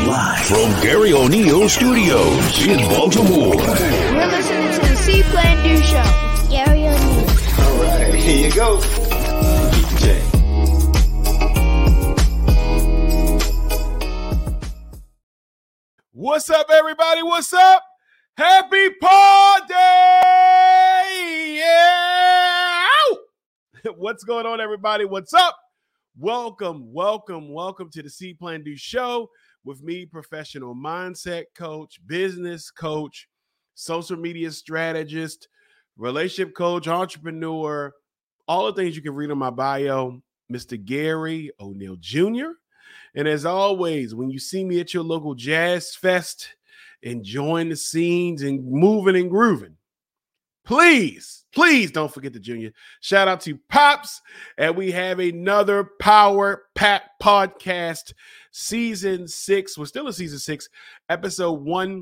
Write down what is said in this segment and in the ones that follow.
Live from Gary O'Neill Studios in Baltimore. You're listening to the C Plan Do Show with Gary O'Neill. All right, here you go. DJ. What's up, everybody? What's up? Happy party! Yeah! What's going on, everybody? What's up? Welcome to the C Plan Do Show with me, professional mindset coach, business coach, social media strategist, relationship coach, entrepreneur, all the things you can read on my bio, Mr. Gary O'Neill Jr. And as always, when you see me at your local jazz fest, enjoying the scenes and moving and grooving, please don't forget the junior. Shout out to Pops. And we have another Power Pack podcast, season 6. We're still in season 6, episode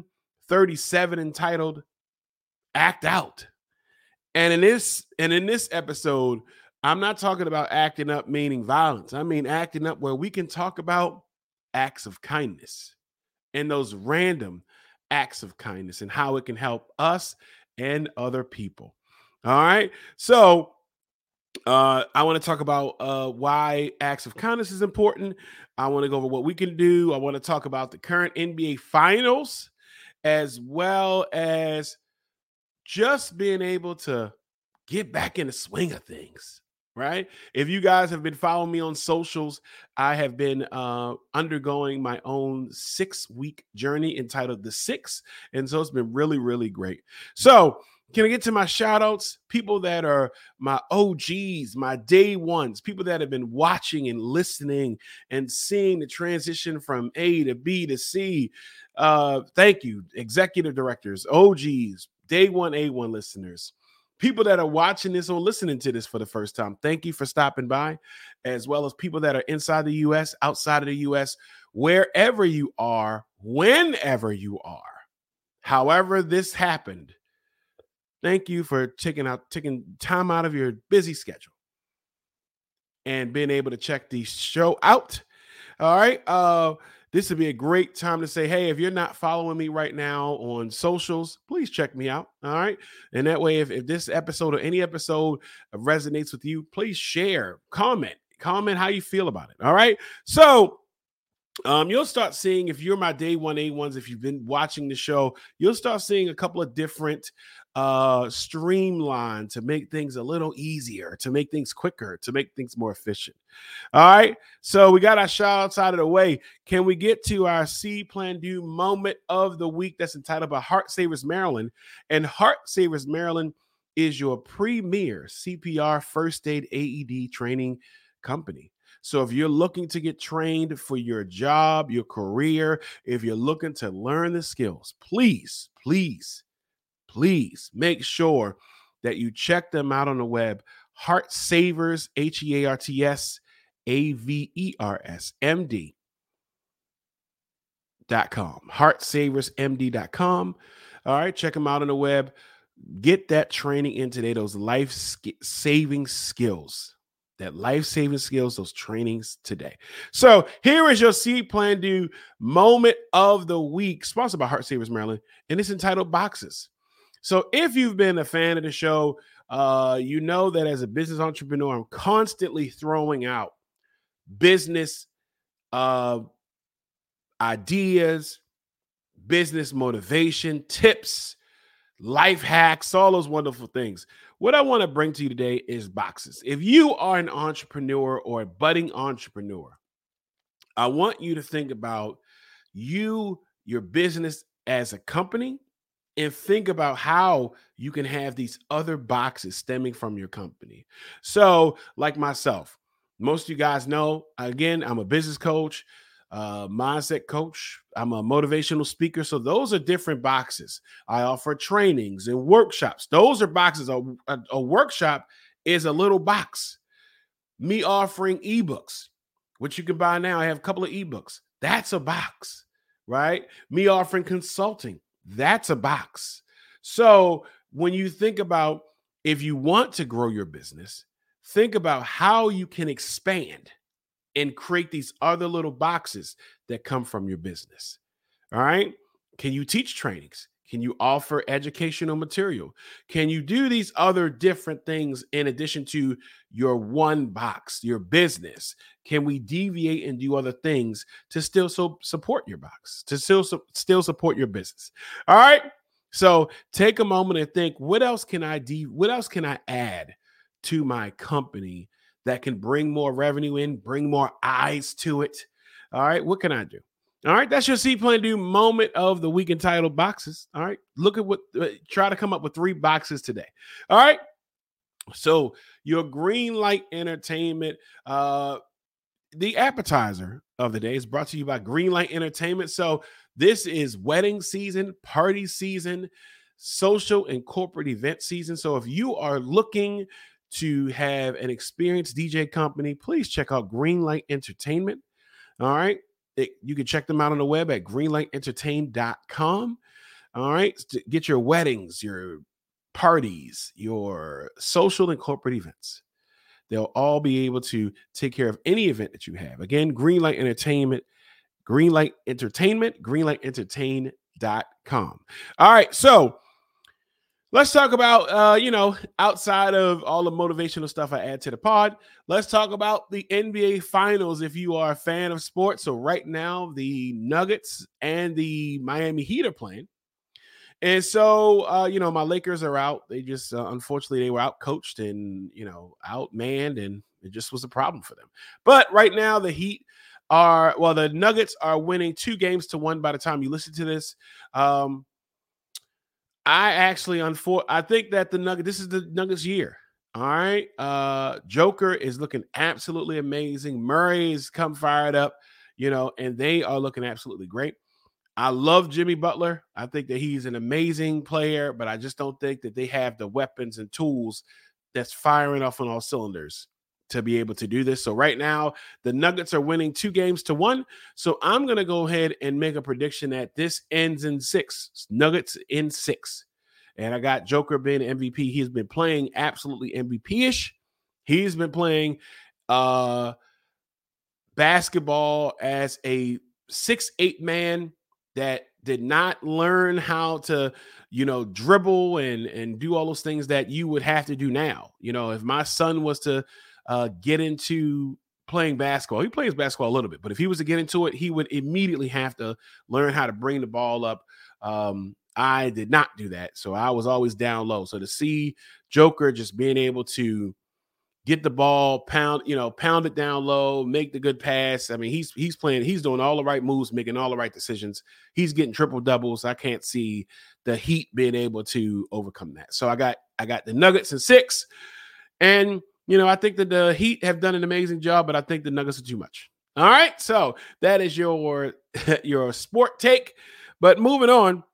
137, entitled Act Out. And in this episode, I'm not talking about acting up meaning violence. I mean acting up where we can talk about acts of kindness and those random acts of kindness and how it can help us and other people. All right. So I want to talk about why acts of kindness is important. I want to go over what we can do. I want to talk about the current NBA finals, as well as just being able to get back in the swing of things. Right. If you guys have been following me on socials, I have been undergoing my own 6-week journey entitled The Six. And so it's been really, really great. So can I get to my shout outs? People that are my OGs, my day ones, people that have been watching and listening and seeing the transition from A to B to C. Thank you, executive directors, OGs, day one, A1 listeners. People that are watching this or listening to this for the first time, thank you for stopping by, as well as people that are inside the U.S., outside of the U.S., wherever you are, whenever you are, however this happened. Thank you for taking time out of your busy schedule and being able to check the show out. All right. This would be a great time to say, hey, if you're not following me right now on socials, please check me out. All right. And that way, if this episode or any episode resonates with you, please share, comment how you feel about it. All right. So you'll start seeing, if you're my day one A1s, if you've been watching the show, you'll start seeing a couple of different streamline to make things a little easier, to make things quicker, to make things more efficient. All right. So we got our shout outs out of the way. Can we get to our C Plan Do moment of the week that's entitled by Heart Savers Maryland? And Heart Savers Maryland is your premier CPR first aid AED training company. So if you're looking to get trained for your job, your career, if you're looking to learn the skills, please make sure that you check them out on the web. Heart Savers, HEARTS, AVERS, MD.com. HeartSaversMD.com. All right, check them out on the web. Get that training in today, those life-saving skills. Those trainings today. So here is your C Plan Do moment of the week, sponsored by Heart Savers Maryland, and it's entitled Boxes. So if you've been a fan of the show, you know that as a business entrepreneur, I'm constantly throwing out business ideas, business motivation, tips, life hacks, all those wonderful things. What I want to bring to you today is boxes. If you are an entrepreneur or a budding entrepreneur, I want you to think about your business as a company, and think about how you can have these other boxes stemming from your company. So like myself, most of you guys know, again, I'm a business coach, mindset coach. I'm a motivational speaker. So those are different boxes. I offer trainings and workshops. Those are boxes. A workshop is a little box. Me offering ebooks, which you can buy now. I have a couple of ebooks. That's a box, right? Me offering consulting. That's a box. So when you think about, if you want to grow your business, think about how you can expand and create these other little boxes that come from your business. All right. Can you teach trainings? Can you offer educational material? Can you do these other different things in addition to your one box, your business? Can we deviate and do other things to still support your box, to still support your business? All right. So take a moment and think, what else can I do? What else can I add to my company that can bring more revenue in, bring more eyes to it? All right. What can I do? All right, that's your C Plan Do moment of the week entitled Boxes. All right, look at try to come up with 3 boxes today. All right, so your green light entertainment, the appetizer of the day is brought to you by Green Light Entertainment. So this is wedding season, party season, social and corporate event season. So if you are looking to have an experienced DJ company, please check out Green Light Entertainment. All right. You can check them out on the web at greenlightentertain.com. All right. To get your weddings, your parties, your social and corporate events. They'll all be able to take care of any event that you have. Again, Greenlight Entertainment, greenlightentertain.com. All right. So let's talk about, outside of all the motivational stuff I add to the pod, let's talk about the NBA Finals if you are a fan of sports. So right now, the Nuggets and the Miami Heat are playing. And so, my Lakers are out. They just, unfortunately, they were out-coached and, outmanned, and it just was a problem for them. But right now, the Nuggets are winning 2-1 by the time you listen to this. I think that this is the Nuggets year. All right. Joker is looking absolutely amazing. Murray's come fired up, and they are looking absolutely great. I love Jimmy Butler. I think that he's an amazing player, but I just don't think that they have the weapons and tools that's firing off on all cylinders to be able to do this. So right now, the Nuggets are winning 2-1. So I'm going to go ahead and make a prediction that this ends in 6. Nuggets in 6. And I got Joker being MVP. He's been playing absolutely MVP-ish. He's been playing basketball as a 6'8" man that did not learn how to, dribble and do all those things that you would have to do now. If my son was to get into playing basketball, he plays basketball a little bit, but if he was to get into it, he would immediately have to learn how to bring the ball up. I did not do that. So I was always down low. So to see Joker just being able to get the ball, pound it down low, make the good pass. I mean, he's playing, he's doing all the right moves, making all the right decisions. He's getting triple doubles. I can't see the Heat being able to overcome that. So I got the Nuggets in 6. And, I think that the Heat have done an amazing job, but I think the Nuggets are too much. All right. So that is your sport take. But moving on,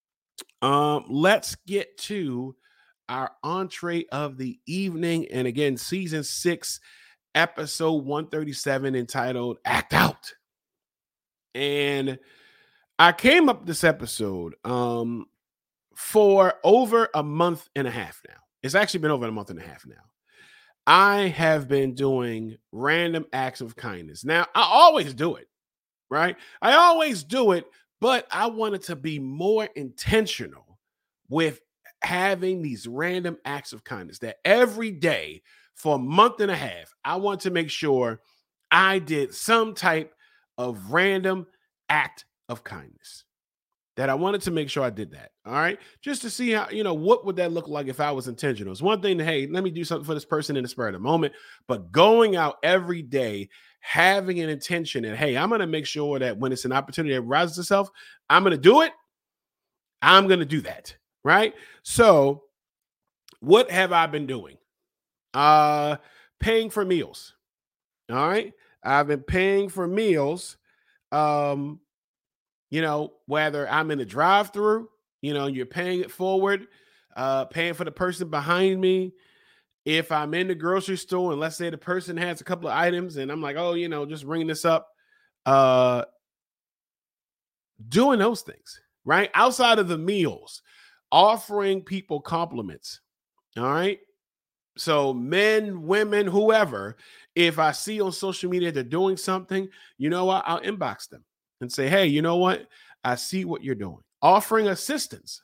let's get to our entree of the evening. And again, season 6, episode 137, entitled Act Out. And I came up with this episode for over a month and a half now. It's actually been over a month and a half now. I have been doing random acts of kindness. Now, I always do it, right? I always do it, but I wanted to be more intentional with having these random acts of kindness that every day for a month and a half, I want to make sure I did some type of random act of kindness. That I wanted to make sure I did that. All right. Just to see how, what would that look like if I was intentional? It's one thing to, hey, let me do something for this person in the spur of the moment, but going out every day, having an intention and, hey, I'm going to make sure that when it's an opportunity that rises itself, I'm going to do it. I'm going to do that. Right. So what have I been doing? Paying for meals. All right. I've been paying for meals. Whether I'm in a drive-through, you're paying it forward, paying for the person behind me. If I'm in the grocery store and let's say the person has a couple of items and I'm like, oh, just ringing this up, doing those things, right? Outside of the meals, offering people compliments. All right. So men, women, whoever, If I see on social media they're doing something, you know what? I'll inbox them and say, hey, you know what? I see what you're doing. Offering assistance.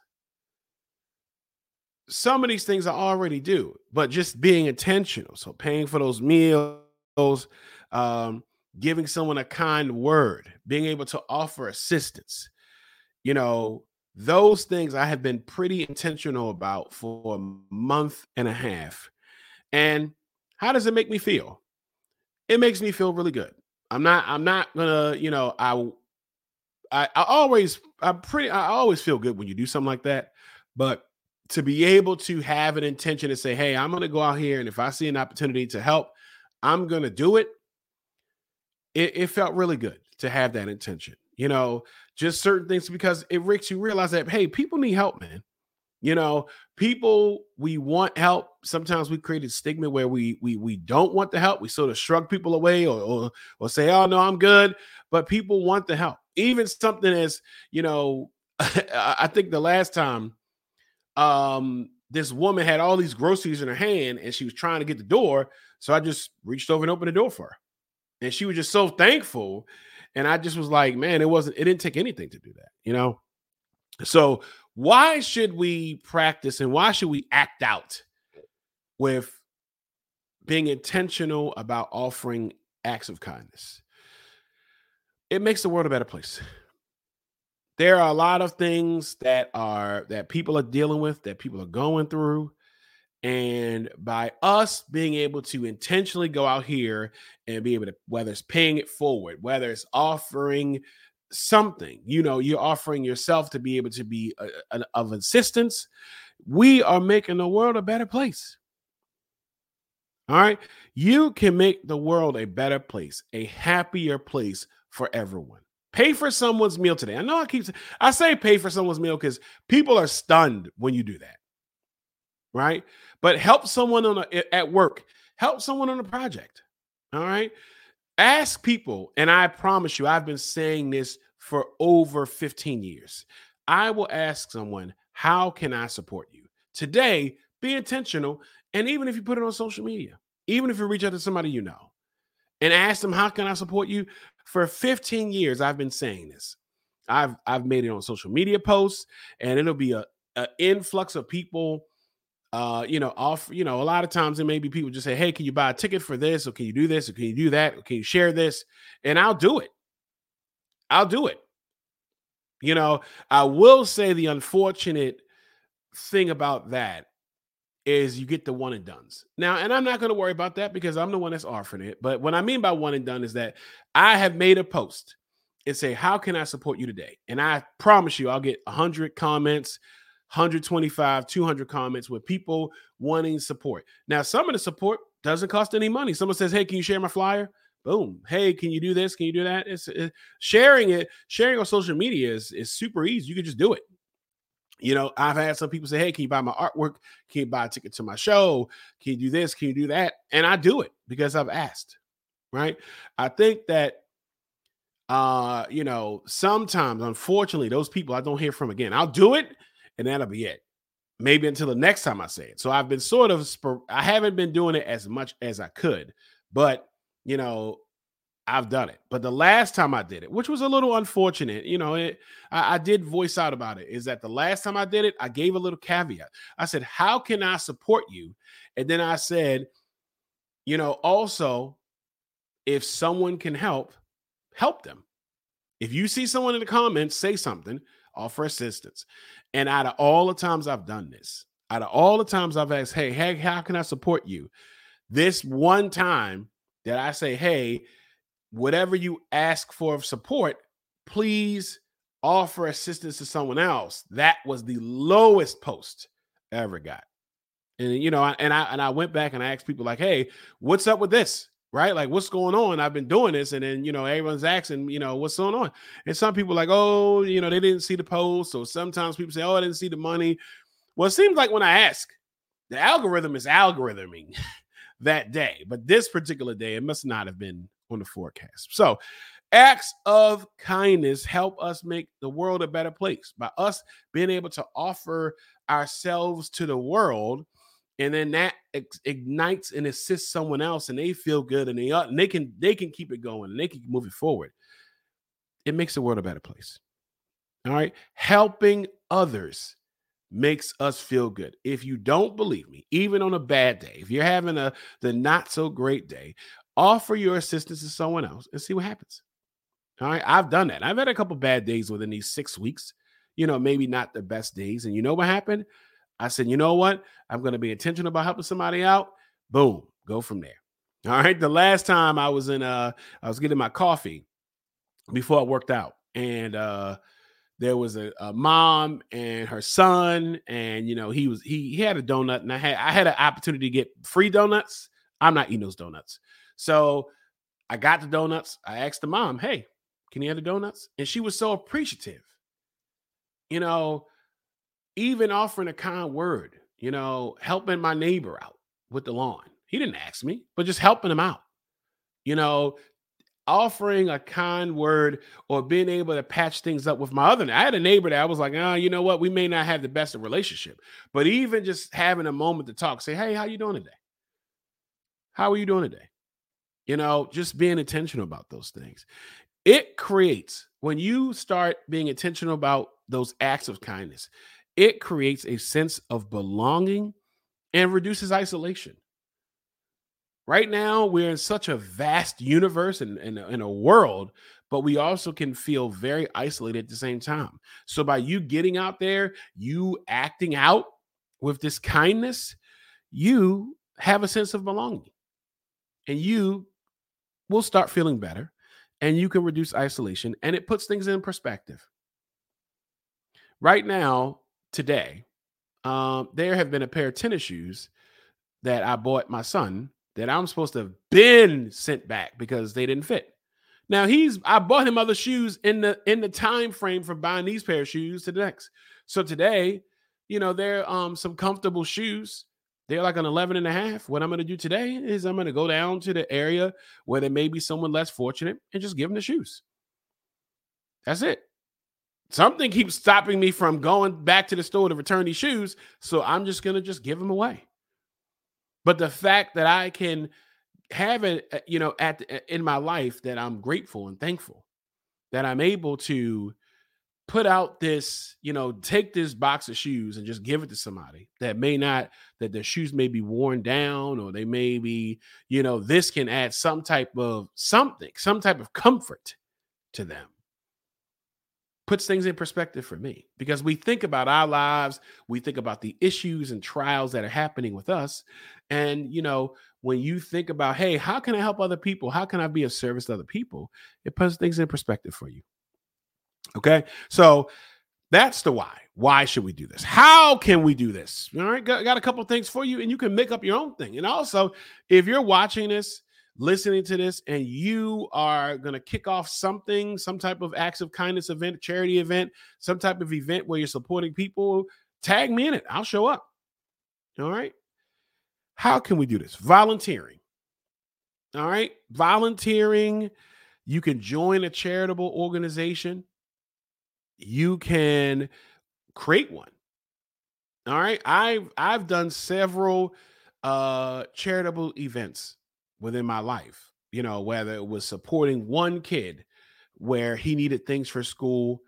Some of these things I already do, but just being intentional. So paying for those meals, giving someone a kind word, being able to offer assistance. Those things I have been pretty intentional about for a month and a half. And how does it make me feel? It makes me feel really good. I'm not gonna, I always feel good when you do something like that. But to be able to have an intention to say, hey, I'm gonna go out here, and if I see an opportunity to help, I'm gonna do it. It felt really good to have that intention. Just certain things, because it makes you realize that, hey, people need help, man. We want help. Sometimes we create a stigma where we don't want the help. We sort of shrug people away or say, oh, no, I'm good. But people want the help. Even something as, I think the last time this woman had all these groceries in her hand and she was trying to get the door. So I just reached over and opened the door for her. And she was just so thankful. And I just was like, man, it didn't take anything to do that, So why should we practice and why should we act out with being intentional about offering acts of kindness? It makes the world a better place. There are a lot of things that people are dealing with, that people are going through. And by us being able to intentionally go out here and be able to, whether it's paying it forward, whether it's offering something, you're offering yourself to be able to be of assistance, we are making the world a better place. All right. You can make the world a better place, a happier place for everyone. Pay for someone's meal today. I know I say pay for someone's meal because people are stunned when you do that. Right. But help someone at work, help someone on a project. All right. Ask people, and I promise you, I've been saying this for over 15 years. I will ask someone, how can I support you? Today, be intentional. And even if you put it on social media, even if you reach out to somebody you know and ask them, how can I support you? For 15 years, I've been saying this. I've made it on social media posts, and it'll be an influx of people. A lot of times it may be people just say, hey, can you buy a ticket for this? Or can you do this? Or can you do that? Or can you share this? And I'll do it. I will say the unfortunate thing about that is you get the one and dones. Now, and I'm not going to worry about that because I'm the one that's offering it. But what I mean by one and done is that I have made a post and say, how can I support you today? And I promise you, I'll get 100 comments, 125, 200 comments with people wanting support. Now, some of the support doesn't cost any money. Someone says, hey, can you share my flyer? Boom. Hey, can you do this? Can you do that? Sharing on social media is super easy. You can just do it. I've had some people say, hey, can you buy my artwork? Can you buy a ticket to my show? Can you do this? Can you do that? And I do it because I've asked, right? I think that, sometimes, unfortunately, those people I don't hear from again. I'll do it. And that'll be it. Maybe until the next time I say it. So I've been I haven't been doing it as much as I could, but, I've done it. But the last time I did it, which was a little unfortunate, I did voice out about it, is that the last time I did it, I gave a little caveat. I said, how can I support you? And then I said, also, if someone can help them. If you see someone in the comments, say something, offer assistance. And out of all the times I've done this, out of all the times I've asked, hey, how can I support you? This one time that I say, hey, whatever you ask for of support, please offer assistance to someone else. That was the lowest post I ever got. And, I went back and I asked people like, hey, what's up with this? Right? Like, what's going on? I've been doing this. And then, everyone's asking, what's going on? And some people like, oh, they didn't see the post. So sometimes people say, oh, I didn't see the money. Well, it seems like when I ask, the algorithm is algorithming that day. But this particular day, it must not have been on the forecast. So acts of kindness help us make the world a better place by us being able to offer ourselves to the world and then that ignites and assists someone else, and they feel good, and they can keep it going, and they can move it forward. It makes the world a better place. All right, helping others makes us feel good. If you don't believe me, even on a bad day, if you're having the not so great day, offer your assistance to someone else and see what happens. All right, I've done that. I've had a couple bad days within these 6 weeks. Maybe not the best days, and you know what happened? I said, you know what? I'm going to be intentional about helping somebody out. Boom, go from there. All right. The last time I was getting my coffee before I worked out, and there was a mom and her son, and he had a donut, and I had an opportunity to get free donuts. I'm not eating those donuts, so I got the donuts. I asked the mom, "Hey, can you have the donuts?" And she was so appreciative. Even offering a kind word, helping my neighbor out with the lawn. He didn't ask me, but just helping him out. Offering a kind word or being able to patch things up with my I had a neighbor that I was like, you know what? We may not have the best of relationship, but even just having a moment to talk, say, hey, how you doing today? How are you doing today? Just being intentional about those things. It creates, when you start being intentional about those acts of kindness, it creates a sense of belonging and reduces isolation. Right now, we're in such a vast universe and in a world, but we also can feel very isolated at the same time. So by you getting out there, you acting out with this kindness, you have a sense of belonging, and you will start feeling better, and you can reduce isolation, and it puts things in perspective. Right now, today, there have been a pair of tennis shoes that I bought my son that I'm supposed to have been sent back because they didn't fit. Now I bought him other shoes in the time frame from buying these pair of shoes to the next. So today, they're some comfortable shoes. They're like an 11.5. What I'm going to do today is I'm going to go down to the area where there may be someone less fortunate and just give them the shoes. That's it. Something keeps stopping me from going back to the store to return these shoes. So I'm just going to just give them away. But the fact that I can have it, in my life, that I'm grateful and thankful that I'm able to put out this, take this box of shoes and just give it to somebody that their shoes may be worn down, or they may be, this can add some type of comfort to them. Puts things in perspective for me, because we think about our lives, we think about the issues and trials that are happening with us. And, when you think about, hey, how can I help other people? How can I be of service to other people? It puts things in perspective for you. Okay. So that's the why. Why should we do this? How can we do this? All right. Got a couple of things for you, and you can make up your own thing. And also, if you're watching this, listening to this, and you are going to kick off some type of acts of kindness event, charity event, some type of event where you're supporting people, tag me in it. I'll show up. All right. How can we do this? Volunteering. All right. Volunteering. You can join a charitable organization. You can create one. All right. I've done several charitable events within my life, whether it was supporting one kid where he needed things for school,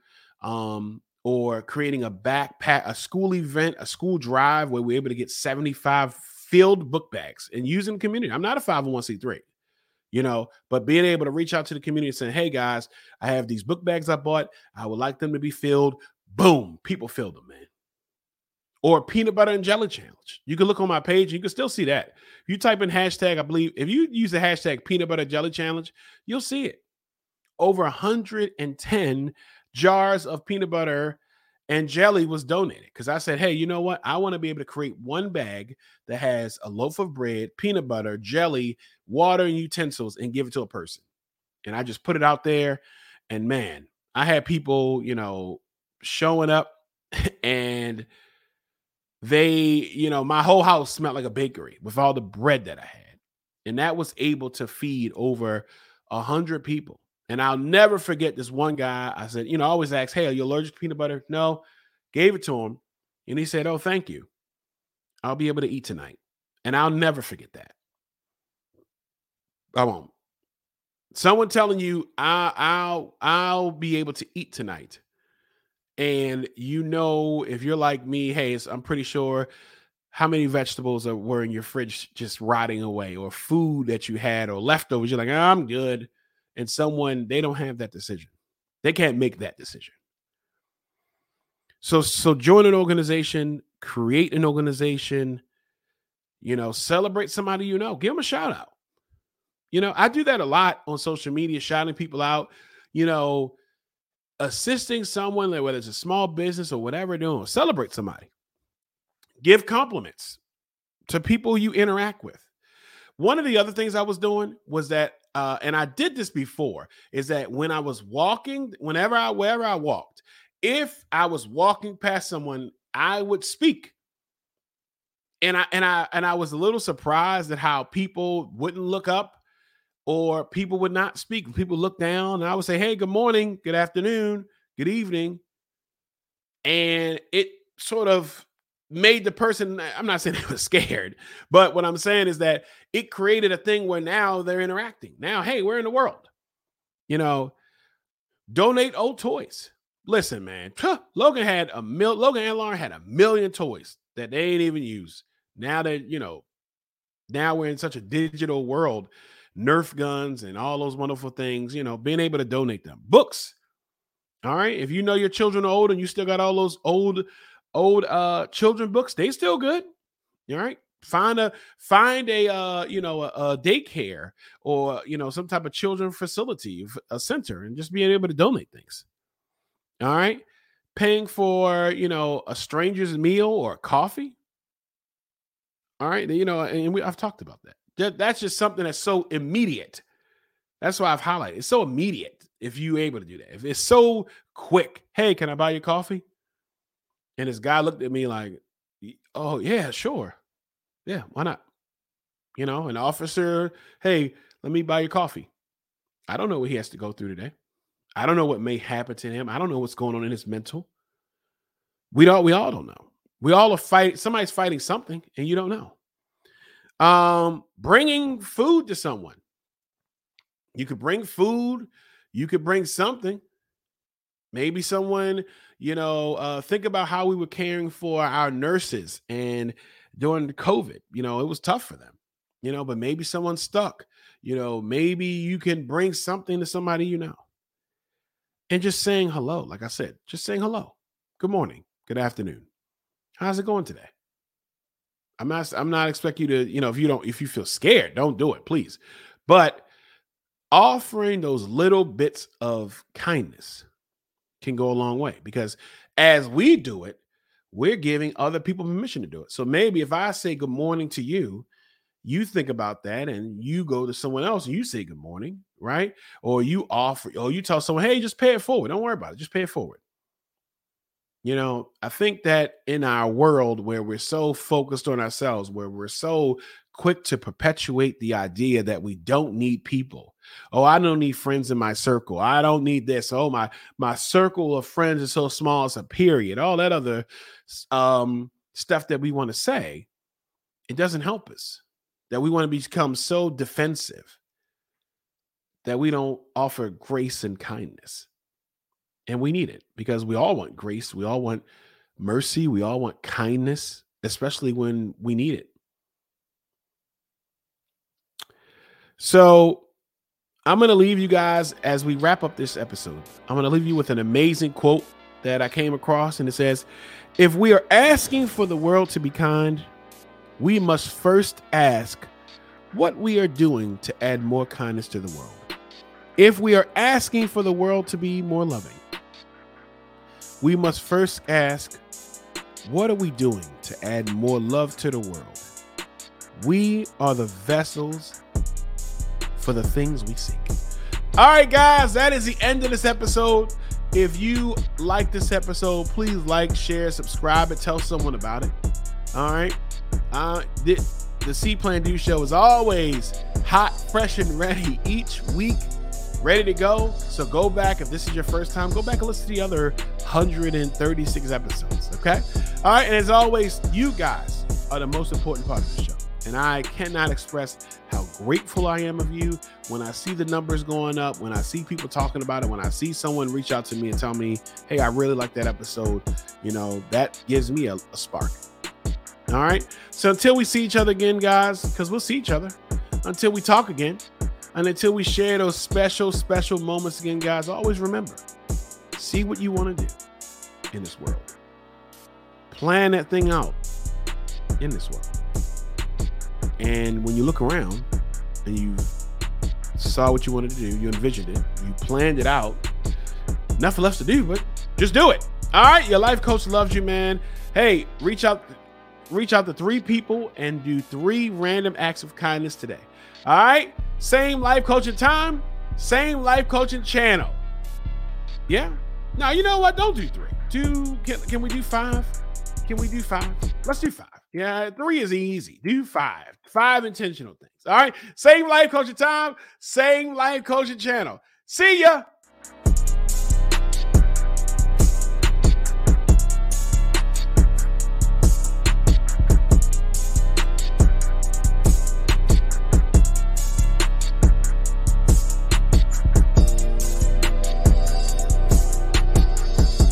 or creating a backpack, a school event, a school drive where we're able to get 75 filled book bags and using the community. I'm not a 501c3, but being able to reach out to the community and saying, hey guys, I have these book bags I bought. I would like them to be filled. Boom. People filled them, man. Or peanut butter and jelly challenge. You can look on my page. You can still see that. If you type in hashtag, I believe, if you use the hashtag peanut butter jelly challenge, you'll see it. Over 110 jars of peanut butter and jelly was donated, because I said, hey, you know what? I want to be able to create one bag that has a loaf of bread, peanut butter, jelly, water, and utensils, and give it to a person. And I just put it out there. And man, I had people, showing up, and they, my whole house smelled like a bakery with all the bread that I had. And that was able to feed over 100 people. And I'll never forget this one guy. I said, I always ask, hey, are you allergic to peanut butter? No. Gave it to him. And he said, oh, thank you. I'll be able to eat tonight. And I'll never forget that. I won't. Someone telling you I'll be able to eat tonight. And if you're like me, hey, I'm pretty sure how many vegetables were in your fridge just rotting away, or food that you had, or leftovers. You're like, I'm good. And they don't have that decision. They can't make that decision. So join an organization, create an organization, celebrate somebody, give them a shout out. I do that a lot on social media, shouting people out, assisting someone, whether it's a small business or whatever they're doing. Celebrate somebody. Give compliments to people you interact with. One of the other things I was doing was that, and I did this before, is that when I was walking, wherever I walked, if I was walking past someone, I would speak. And I was a little surprised at how people wouldn't look up, or people would not speak. People look down, and I would say, hey, good morning, good afternoon, good evening. And it sort of made the person, I'm not saying they were scared, but what I'm saying is that it created a thing where now they're interacting. Now, hey, we're in the world. Donate old toys. Listen, man, Logan and Lauren had 1 million toys that they ain't even use. Now that, now we're in such a digital world, Nerf guns and all those wonderful things, being able to donate them. Books. All right. If your children are old and you still got all those old children books, they still good. All right. Find a daycare or, some type of children facility, a center, and just being able to donate things. All right. Paying for, a stranger's meal or coffee. All right. And I've talked about that. That's just something that's so immediate. That's why I've highlighted. It's so immediate if you're able to do that. If it's so quick, hey, can I buy you coffee? And this guy looked at me like, oh, yeah, sure. Yeah, why not? An officer, hey, let me buy you coffee. I don't know what he has to go through today. I don't know what may happen to him. I don't know what's going on in his mental. We all don't know. We all are fighting. Somebody's fighting something, and you don't know. Bringing food to someone. You could bring food. You could bring something. Maybe someone, think about how we were caring for our nurses and during COVID, it was tough for them, but maybe someone's stuck, maybe you can bring something to somebody, and just saying hello. Like I said, just saying hello. Good morning. Good afternoon. How's it going today? I'm not expecting you to, if you feel scared, don't do it, please. But offering those little bits of kindness can go a long way, because as we do it, we're giving other people permission to do it. So maybe if I say good morning to you, you think about that and you go to someone else and you say good morning, right? Or you tell someone, hey, just pay it forward. Don't worry about it. Just pay it forward. I think that in our world where we're so focused on ourselves, where we're so quick to perpetuate the idea that we don't need people. Oh, I don't need friends in my circle. I don't need this. Oh, my circle of friends is so small, it's a period. All that other stuff that we want to say, it doesn't help us. That we want to become so defensive that we don't offer grace and kindness. And we need it, because we all want grace. We all want mercy. We all want kindness, especially when we need it. So I'm going to leave you guys as we wrap up this episode. I'm going to leave you with an amazing quote that I came across. And it says, if we are asking for the world to be kind, we must first ask what we are doing to add more kindness to the world. If we are asking for the world to be more loving, we must first ask, what are we doing to add more love to the world? We are the vessels for the things we seek. All right, guys, that is the end of this episode. If you like this episode, please like, share, subscribe, and tell someone about it. All right. The C Plan Do Show is always hot, fresh, and ready each week. Ready to go. So go back. If this is your first time, go back and listen to the other 136 episodes. Okay. All right. And as always, you guys are the most important part of the show. And I cannot express how grateful I am of you when I see the numbers going up, when I see people talking about it, when I see someone reach out to me and tell me, hey, I really like that episode. You know, that gives me a spark. All right. So until we see each other again, guys, because we'll see each other until we talk again and until we share those special moments again, guys, always remember, see what you want to do in this world. Plan that thing out in this world. And when you look around and you saw what you wanted to do, you envisioned it, you planned it out, nothing left to do but just do it. All right, your life coach loves you, man. Hey, reach out to 3 people and do 3 random acts of kindness today. All right, same life coaching time, same life coaching channel. Yeah. Now, you know what? Don't do 3. Can we do 5? Can we do 5? Let's do 5. Yeah, 3 is easy. Do 5. 5 intentional things. All right. Same life coaching time, same life coaching channel. See ya.